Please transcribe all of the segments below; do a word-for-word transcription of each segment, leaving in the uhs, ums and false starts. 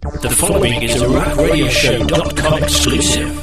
The following is a rock radio show dot com exclusive.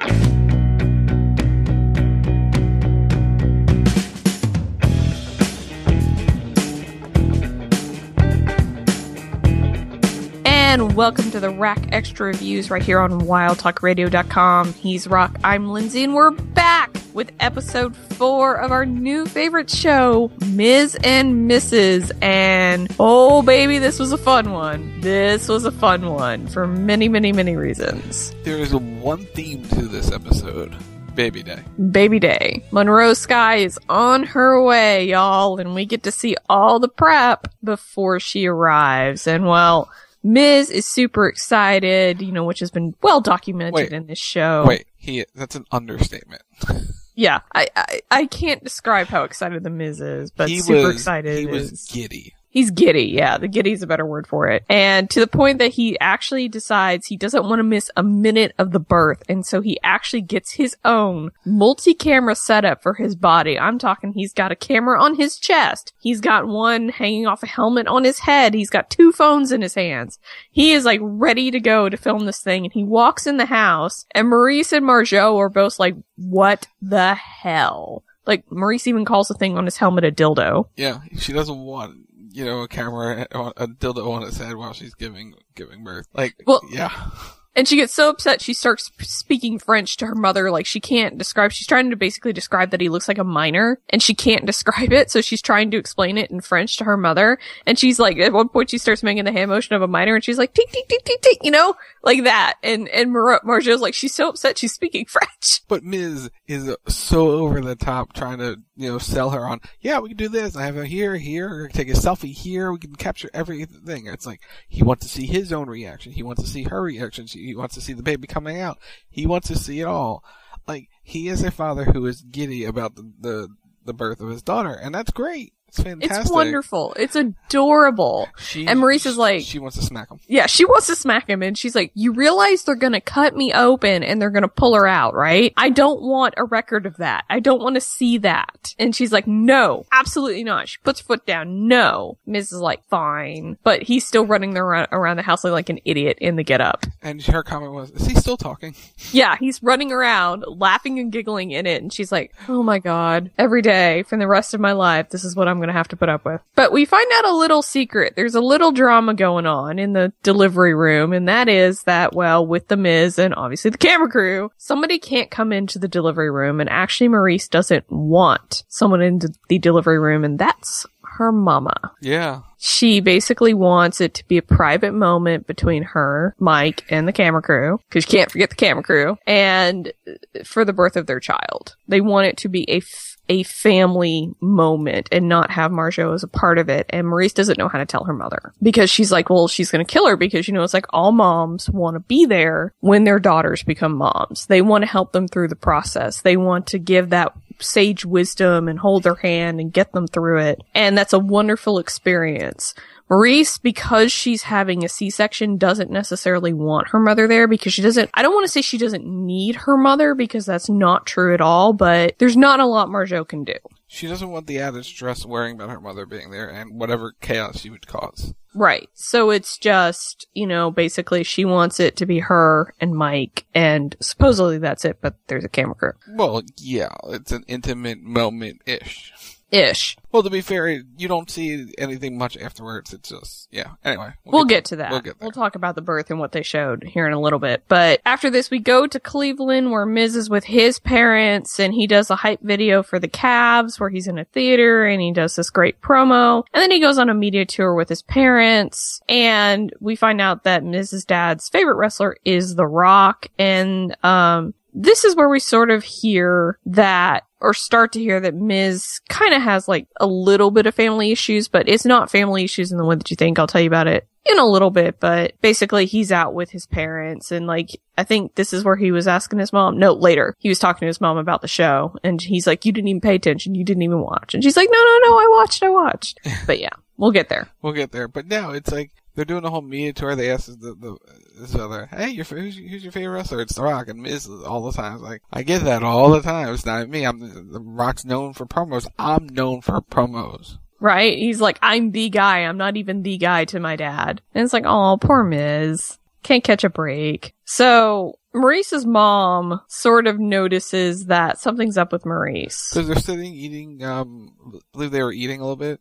And welcome to the Rack Extra Reviews right here on wild talk radio dot com. He's Rock, I'm Lindsay, and we're back with episode four of our new favorite show, Miz and Missus And oh baby, this was a fun one. This was a fun one for many, many, many reasons. There is a one theme to this episode. Baby Day. Baby Day. Monroe Sky is on her way, y'all, and we get to see all the prep before she arrives. And well, Miz is super excited, you know, which has been well documented wait, in this show. Wait, he that's an understatement. Yeah, I, I I can't describe how excited the Miz is, but he super was, excited. He was is, giddy. He's giddy, yeah. The giddy's a better word for it. And to the point that he actually decides he doesn't want to miss a minute of the birth. And so he actually gets his own multi-camera setup for his body. I'm talking he's got a camera on his chest. He's got one hanging off a helmet on his head. He's got two phones in his hands. He is like ready to go to film this thing. And he walks in the house and Maurice and Margeau are both like, what the hell? Like Maurice even calls the thing on his helmet a dildo. Yeah, she doesn't want, you know, a camera, a dildo on its head while she's giving giving birth. Like, well, yeah. And she gets so upset she starts speaking French to her mother, like she can't describe, she's trying to basically describe that he looks like a minor, and she can't describe it, so she's trying to explain it in French to her mother, and she's like, at one point she starts making the hand motion of a minor, and she's like, tick, tick, tick, tick, tick, you know, like that, and, and Mar- Margeau's like, she's so upset she's speaking French. But Miz is so over the top trying to, you know, sell her on, yeah, we can do this, I have her here, here, we can take a selfie here, we can capture everything. It's like, he wants to see his own reaction, he wants to see her reaction, she he wants to see the baby coming out. He wants to see it all. Like, he is a father who is giddy about the, the, the birth of his daughter, and that's great. It's fantastic. It's wonderful. It's adorable. She, and Maurice is like... She wants to smack him. Yeah, she wants to smack him, and she's like, you realize they're gonna cut me open and they're gonna pull her out, right? I don't want a record of that. I don't want to see that. And she's like, no, absolutely not. She puts her foot down. No. Miz is like, fine. But he's still running around, around the house like, like an idiot in the get-up. And her comment was, is he still talking? Yeah, he's running around, laughing and giggling in it, and she's like, oh my god, every day for the rest of my life, this is what I'm gonna have to put up with. But we find out a little secret. There's a little drama going on in the delivery room, and that is that, well, with the Miz and obviously the camera crew, somebody can't come into the delivery room, and actually Maurice doesn't want someone into the delivery room, and that's her mama. Yeah. She basically wants it to be a private moment between her, Mike, and the camera crew, because you can't forget the camera crew, and for the birth of their child. They want it to be a f- a family moment and not have Margeau as a part of it. And Maurice doesn't know how to tell her mother because she's like, well, she's going to kill her because, you know, it's like all moms want to be there when their daughters become moms. They want to help them through the process. They want to give that sage wisdom and hold their hand and get them through it. And that's a wonderful experience. Maurice, because she's having a C-section, doesn't necessarily want her mother there because she doesn't, I don't want to say she doesn't need her mother because that's not true at all, but there's not a lot Margeau can do. She doesn't want the added stress worrying about her mother being there and whatever chaos she would cause. Right. So it's just, you know, basically she wants it to be her and Mike, and supposedly that's it, but there's a camera crew. Well, yeah, it's an intimate moment-ish. Ish. Well, to be fair, you don't see anything much afterwards. It's just, yeah. Anyway. We'll, we'll get, get to that. We'll get there. We'll talk about the birth and what they showed here in a little bit. But after this, we go to Cleveland where Miz is with his parents and he does a hype video for the Cavs where he's in a theater and he does this great promo. And then he goes on a media tour with his parents and we find out that Miz's dad's favorite wrestler is The Rock. And, um, this is where we sort of hear that, or start to hear that Miz kind of has like a little bit of family issues, but it's not family issues in the way that you think. I'll tell you about it in a little bit, but basically he's out with his parents and like, I think this is where he was asking his mom, no, later, he was talking to his mom about the show and he's like, you didn't even pay attention, you didn't even watch. And she's like, no, no, no, I watched, I watched. But yeah, we'll get there. We'll get there. But now it's like, they're doing a whole media tour. They ask the, the this other, hey, your, who's, who's your favorite wrestler? It's The Rock. And Miz all the time. It's like, I get that all the time. It's not me. I'm The Rock's known for promos. I'm known for promos. Right? He's like, I'm the guy. I'm not even the guy to my dad. And it's like, oh, poor Miz. Can't catch a break. So Maurice's mom sort of notices that something's up with Maurice. Because they're sitting eating, um, I believe they were eating a little bit,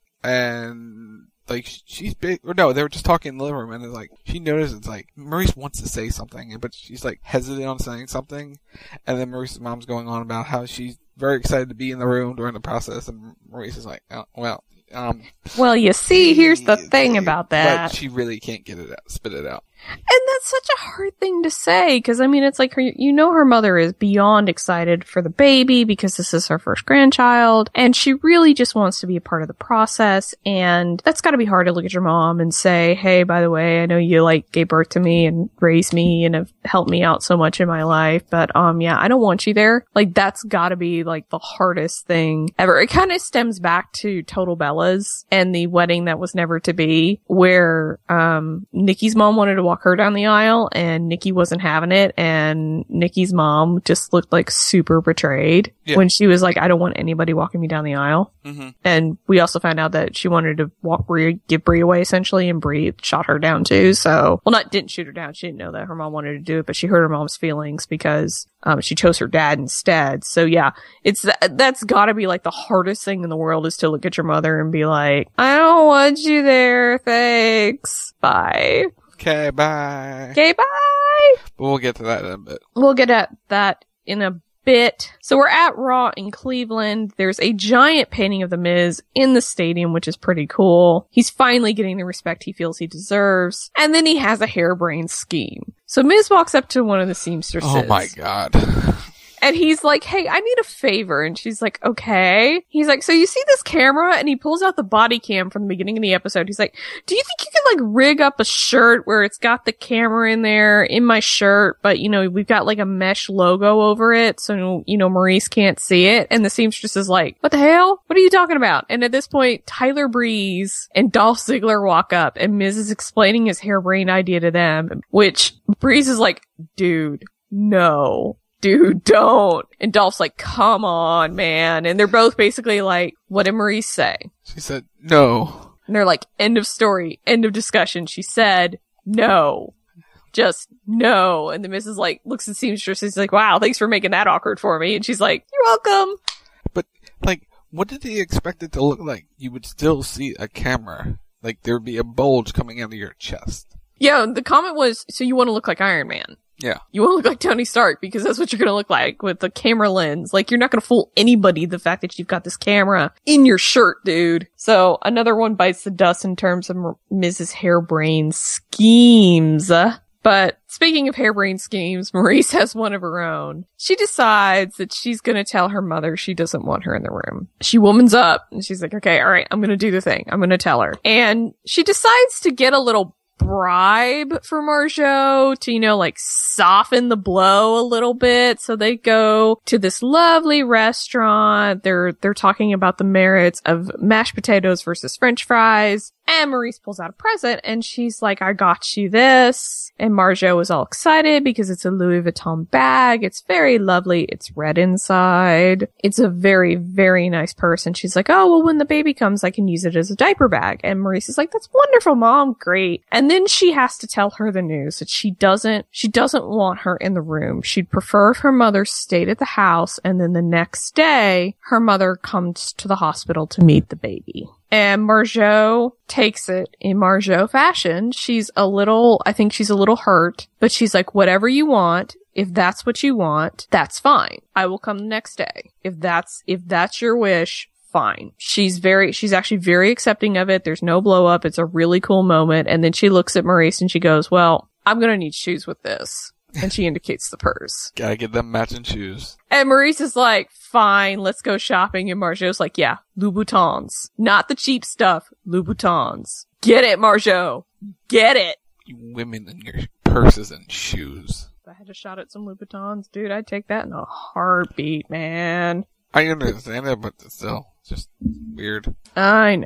and, like, she's big, or no, they were just talking in the living room, and it's like, she notices, like, Maurice wants to say something, but she's, like, hesitant on saying something, and then Maurice's mom's going on about how she's very excited to be in the room during the process, and Maurice is like, oh, well, um... Well, you see, here's the thing about that. But she really can't get it out, spit it out. And that's such a hard thing to say, because, I mean, it's like, her, you know her mother is beyond excited for the baby, because this is her first grandchild, and she really just wants to be a part of the process, and that's gotta be hard to look at your mom and say, hey, by the way, I know you, like, gave birth to me and raised me and have helped me out so much in my life, but, um, yeah, I don't want you there. Like, that's gotta be, like, the hardest thing ever. It kind of stems back to Total Bellas and the wedding that was never to be, where, um, Nikki's mom wanted to walk her down the aisle and Nikki wasn't having it, and Nikki's mom just looked like super betrayed yeah. when she was like, I don't want anybody walking me down the aisle. Mm-hmm. And we also found out that she wanted to walk Brie, give Brie away essentially, and Brie shot her down too. So, well, not didn't shoot her down. She didn't know that her mom wanted to do it, but she hurt her mom's feelings because um she chose her dad instead. So yeah, it's that's gotta be like the hardest thing in the world, is to look at your mother and be like, I don't want you there, thanks, bye. Okay, bye. Okay, bye. But we'll get to that in a bit. We'll get at that in a bit. So we're at Raw in Cleveland. There's a giant painting of The Miz in the stadium, which is pretty cool. He's finally getting the respect he feels he deserves. And then he has a harebrained scheme. So Miz walks up to one of the seamstresses. Oh my god. And he's like, hey, I need a favor. And she's like, okay. He's like, so you see this camera? And he pulls out the body cam from the beginning of the episode. He's like, do you think you can like rig up a shirt where it's got the camera in there in my shirt, but you know, we've got like a mesh logo over it, so you know, Maurice can't see it? And the seamstress is like, what the hell? What are you talking about? And at this point, Tyler Breeze and Dolph Ziggler walk up, and Miz is explaining his harebrained idea to them, which Breeze is like, dude, no. Dude, don't. And Dolph's like, come on, man. And they're both basically like, what did Maurice say? She said, no. And they're like, end of story, end of discussion. She said, no. Just no. And the missus like, looks at the seamstress, she's like, wow, thanks for making that awkward for me. And she's like, you're welcome. But, like, what did he expect it to look like? You would still see a camera. Like, there would be a bulge coming out of your chest. Yeah, the comment was, so you want to look like Iron Man. Yeah. You want to look like Tony Stark, because that's what you're going to look like with the camera lens. Like, you're not going to fool anybody, the fact that you've got this camera in your shirt, dude. So, another one bites the dust in terms of Missus Harebrained schemes. But, speaking of harebrained schemes, Maurice has one of her own. She decides that she's going to tell her mother she doesn't want her in the room. She womans up, and she's like, okay, alright, I'm going to do the thing. I'm going to tell her. And she decides to get a little bribe for Marjo to, you know, like soften the blow a little bit. So they go to this lovely restaurant. They're, they're talking about the merits of mashed potatoes versus French fries. And Maurice pulls out a present and she's like, I got you this. And Marjo is all excited because it's a Louis Vuitton bag. It's very lovely. It's red inside. It's a very, very nice purse. And she's like, oh, well, when the baby comes, I can use it as a diaper bag. And Maurice is like, that's wonderful, Mom. Great. And then she has to tell her the news that she doesn't, she doesn't want her in the room. She'd prefer if her mother stayed at the house. And then the next day, her mother comes to the hospital to meet the baby. And Marjo takes it in Marjo fashion. She's a little, I think she's a little hurt, but she's like, whatever you want, if that's what you want, that's fine. I will come the next day. If that's, if that's your wish, fine. She's very, she's actually very accepting of it. There's no blow up. It's a really cool moment. And then she looks at Maurice and she goes, well, I'm going to need shoes with this. And she indicates the purse. Gotta get them matching shoes. And Maurice is like, fine, let's go shopping. And Marjo's like, yeah, Louboutins. Not the cheap stuff, Louboutins. Get it, Marjo. Get it. You women and your purses and shoes. If I had a shot at some Louboutins, dude, I'd take that in a heartbeat, man. I understand it, but it's still just weird. I know.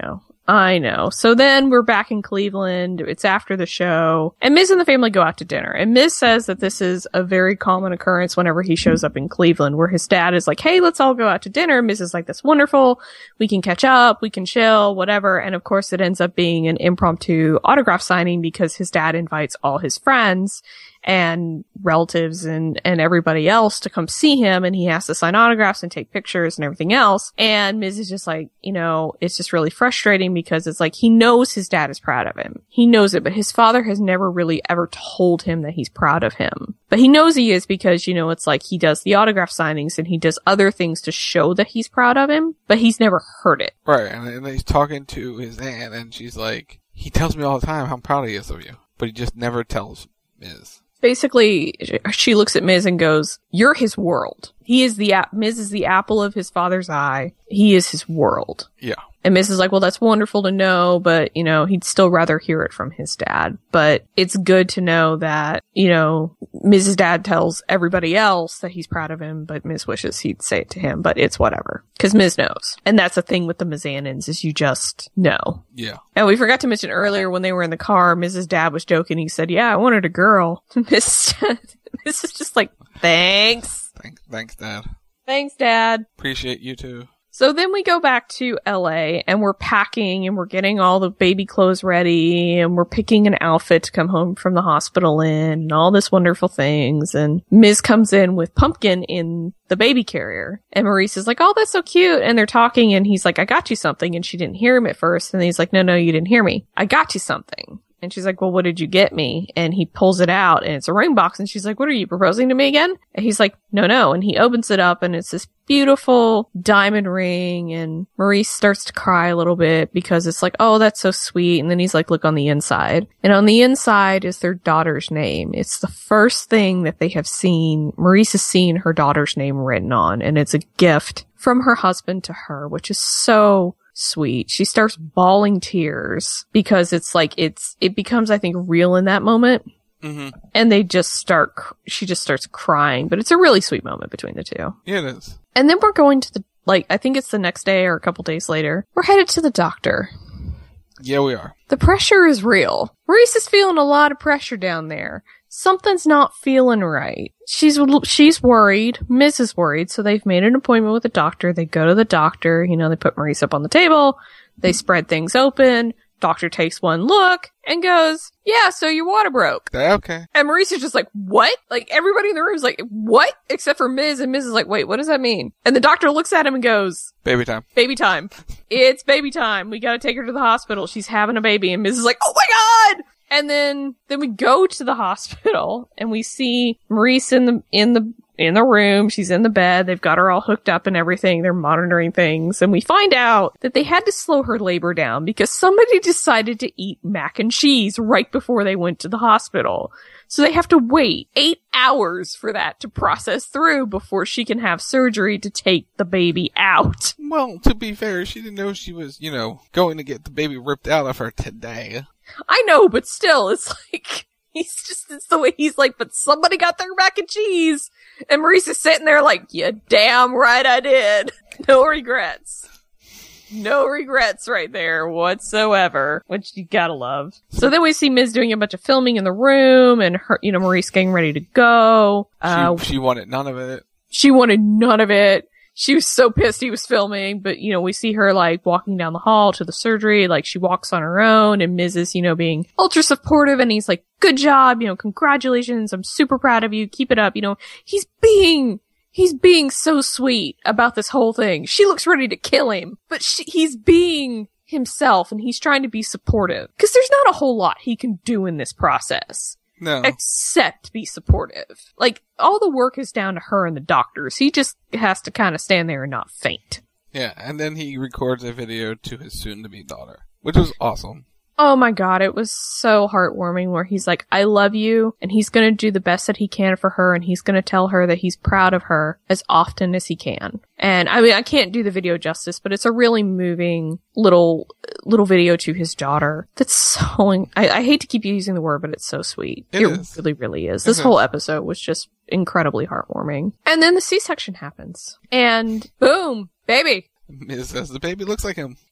I know. So then we're back in Cleveland. It's after the show. And Miz and the family go out to dinner. And Miz says that this is a very common occurrence whenever he shows up in Cleveland, where his dad is like, hey, let's all go out to dinner. Miz is like, that's wonderful. We can catch up. We can chill, whatever. And of course, it ends up being an impromptu autograph signing because his dad invites all his friends and relatives and, and everybody else to come see him, and he has to sign autographs and take pictures and everything else. And Miz is just like, you know, it's just really frustrating because it's like he knows his dad is proud of him. He knows it, but his father has never really ever told him that he's proud of him. But he knows he is because, you know, it's like he does the autograph signings and he does other things to show that he's proud of him, but he's never heard it. Right, and, and he's talking to his aunt, and she's like, he tells me all the time how proud he is of you, but he just never tells Miz. Basically, she looks at Miz and goes, you're his world. He is the, ap- Miz is the apple of his father's eye. He is his world. Yeah. And Miz is like, well, that's wonderful to know, but, you know, he'd still rather hear it from his dad. But it's good to know that, you know, Miz's dad tells everybody else that he's proud of him, but Miz wishes he'd say it to him, but it's whatever. Because Miz knows. And that's the thing with the Mizannons, is you just know. Yeah. And we forgot to mention earlier when they were in the car, Miz's dad was joking. He said, yeah, I wanted a girl. Miz Miz is just like, thanks. Thanks, thanks, Dad. Thanks, Dad. Appreciate you too. So then we go back to L A and we're packing and we're getting all the baby clothes ready and we're picking an outfit to come home from the hospital in and all this wonderful things. And Miz comes in with Pumpkin in the baby carrier. And Maurice is like, oh, that's so cute. And they're talking and he's like, I got you something. And she didn't hear him at first. And he's like, no, no, you didn't hear me. I got you something. And she's like, well, what did you get me? And he pulls it out and it's a ring box. And she's like, what are you proposing to me again? And he's like, no, no. And he opens it up and it's this beautiful diamond ring. And Maurice starts to cry a little bit because it's like, oh, that's so sweet. And then he's like, look on the inside. And on the inside is their daughter's name. It's the first thing that they have seen. Maurice has seen her daughter's name written on. And it's a gift from her husband to her, which is so sweet. She starts bawling tears because it's like, it's, it becomes, I think, real in that moment. Mm-hmm. And they just start, she just starts crying, but it's a really sweet moment between the two. Yeah, it is. And then we're going to the, like, I think it's the next day or a couple days later. We're headed to the doctor. Yeah, we are. The pressure is real. Maurice is feeling a lot of pressure down there. Something's not feeling right. She's she's worried. Miz is worried. So they've made an appointment with the doctor. They go to the doctor. You know, they put Maurice up on the table. They spread things open. Doctor takes one look and goes, yeah, so your water broke. Okay. And Maurice is just like, what? Like, everybody in the room is like, what? Except for Miz. And Miz is like, wait, what does that mean? And the doctor looks at him and goes, baby time. Baby time. It's baby time. We gotta take her to the hospital. She's having a baby. And Miz is like, oh my God! And then, then we go to the hospital and we see Maurice in the, in the, in the room. She's in the bed. They've got her all hooked up and everything. They're monitoring things. And we find out that they had to slow her labor down because somebody decided to eat mac and cheese right before they went to the hospital. So they have to wait eight hours for that to process through before she can have surgery to take the baby out. Well, to be fair, she didn't know she was, you know, going to get the baby ripped out of her today. I know, but still, it's like, he's just, it's the way he's like, but somebody got their mac and cheese. And Maurice is sitting there like, yeah, damn right I did. No regrets. No regrets right there whatsoever, which you gotta love. So then we see Miz doing a bunch of filming in the room and her, you know, Maurice getting ready to go. Uh, she, she wanted none of it. She wanted none of it. She was so pissed he was filming, but, you know, we see her, like, walking down the hall to the surgery, like, she walks on her own, and Miz is, you know, being ultra supportive, and he's like, good job, you know, congratulations, I'm super proud of you, keep it up, you know, he's being, he's being so sweet about this whole thing. She looks ready to kill him, but she, he's being himself, and he's trying to be supportive, because there's not a whole lot he can do in this process. No. Except be supportive. Like, all the work is down to her and the doctors. He just has to kind of stand there and not faint. Yeah, and then he records a video to his soon-to-be daughter, which was awesome. Oh my God, it was so heartwarming where he's like, I love you, and he's gonna do the best that he can for her, and he's gonna tell her that he's proud of her as often as he can. And I mean, I can't do the video justice, but it's a really moving little, little video to his daughter. That's so, I, I hate to keep using the word, but it's so sweet. It, it is. really, really is. This it whole is. episode was just incredibly heartwarming. And then the C-section happens. And boom, baby. Miz says the baby looks like him.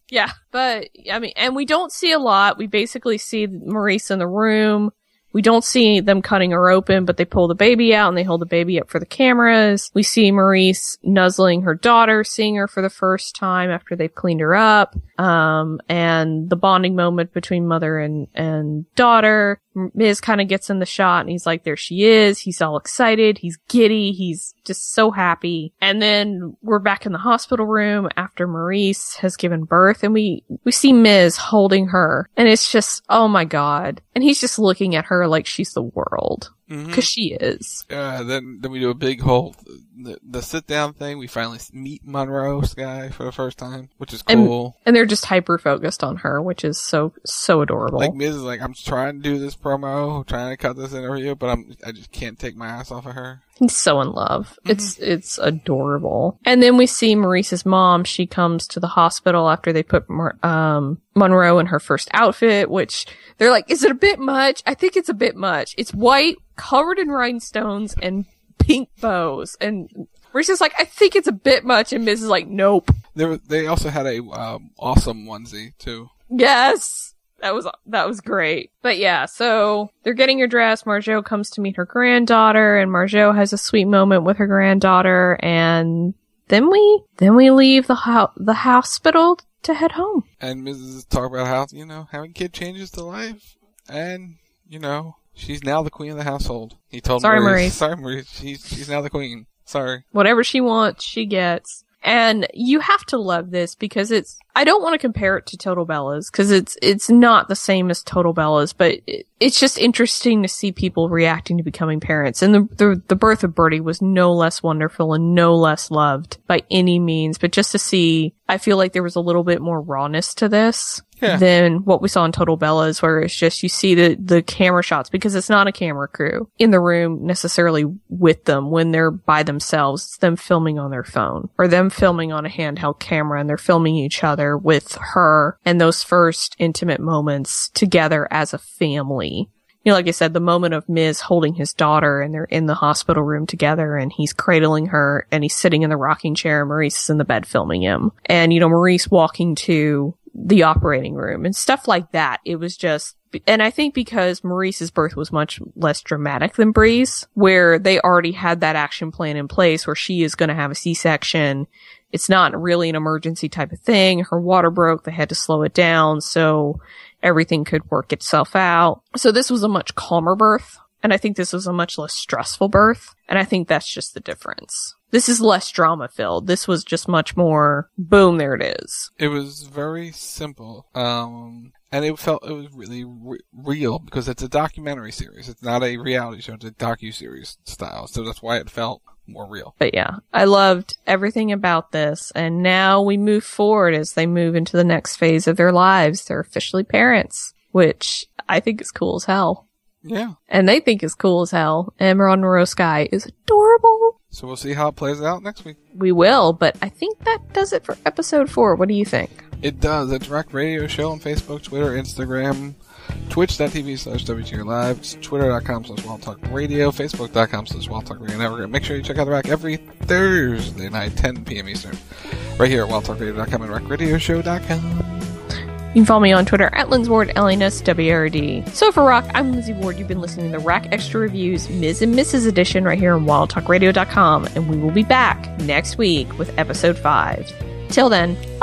Yeah, but, I mean, and we don't see a lot. We basically see Maurice in the room. We don't see them cutting her open, but they pull the baby out and they hold the baby up for the cameras. We see Maurice nuzzling her daughter, seeing her for the first time after they've cleaned her up. Um, and the bonding moment between mother and, and daughter. Miz kind of gets in the shot and he's like, there she is. He's all excited. He's giddy. He's just so happy. And then we're back in the hospital room after Maurice has given birth and we, we see Miz holding her and it's just, oh my God. And he's just looking at her like she's the world. Mm-hmm. Cause she is. Uh, then, then we do a big whole, the, the sit down thing. We finally meet Monroe Sky for the first time, which is cool. And, and they're just hyper focused on her, which is so, so adorable. Like Miz is like, I'm trying to do this promo, trying to cut this interview, but I'm, I just can't take my ass off of her. He's so in love. Mm-hmm. It's, it's adorable. And then we see Maurice's mom. She comes to the hospital after they put, um, Monroe in her first outfit, which they're like, is it a bit much? I think it's a bit much. It's white, covered in rhinestones and pink bows. And Maurice is like, I think it's a bit much. And Miz is like, nope. There, they also had a, um, awesome onesie too. Yes. That was, that was great. But yeah, so they're getting her dressed. Margot comes to meet her granddaughter and Margot has a sweet moment with her granddaughter. And then we, then we leave the ho- the hospital to head home. And Missus talk about how, you know, having kid changes the life. And, you know, she's now the queen of the household. He told Sorry, Maurice. Maurice. Sorry, Maurice. She's, she's now the queen. Sorry. Whatever she wants, she gets. And you have to love this because it's, I don't want to compare it to Total Bellas because it's, it's not the same as Total Bellas, but it, it's just interesting to see people reacting to becoming parents. And the, the, the birth of Birdie was no less wonderful and no less loved by any means, but just to see, I feel like there was a little bit more rawness to this. Yeah. Than what we saw in Total Bellas, where it's just you see the, the camera shots because it's not a camera crew in the room necessarily with them when they're by themselves. It's them filming on their phone or them filming on a handheld camera and they're filming each other with her and those first intimate moments together as a family. You know, like I said, the moment of Miz holding his daughter and they're in the hospital room together and he's cradling her and he's sitting in the rocking chair and Maurice is in the bed filming him. And, you know, Maurice walking to the operating room and stuff like that. It was just, and I think because Maurice's birth was much less dramatic than Bree's, where they already had that action plan in place where she is going to have a C-section. It's not really an emergency type of thing. Her water broke. They had to slow it down so everything could work itself out. So this was a much calmer birth. And I think this was a much less stressful birth. And I think that's just the difference. This is less drama filled. This was just much more, boom, there it is. It was very simple. Um, and it felt, it was really re- real because it's a documentary series. It's not a reality show. It's a docu-series style. So that's why it felt more real. But yeah, I loved everything about this. And now we move forward as they move into the next phase of their lives. They're officially parents, which I think is cool as hell. Yeah. And they think is cool as hell. And Monroe Sky is adorable. So we'll see how it plays out next week. We will, but I think that does it for episode four. What do you think? It does. It's Rack Radio Show on Facebook, Twitter, Instagram, twitch.tv slash WTR Live, twitter.com slash Wild Talk Radio, facebook.com slash Wild Talk Radio Network. Make sure you check out the Rack every Thursday night, ten p.m. Eastern, right here at wild talk radio dot com and rack radio show dot com. You can follow me on Twitter at Linz Ward, L N S W R D. So for Rock, I'm Lindsay Ward. You've been listening to the Rack Extra Reviews Miz and Missus Edition right here on wild talk radio dot com, and we will be back next week with episode five. Till then,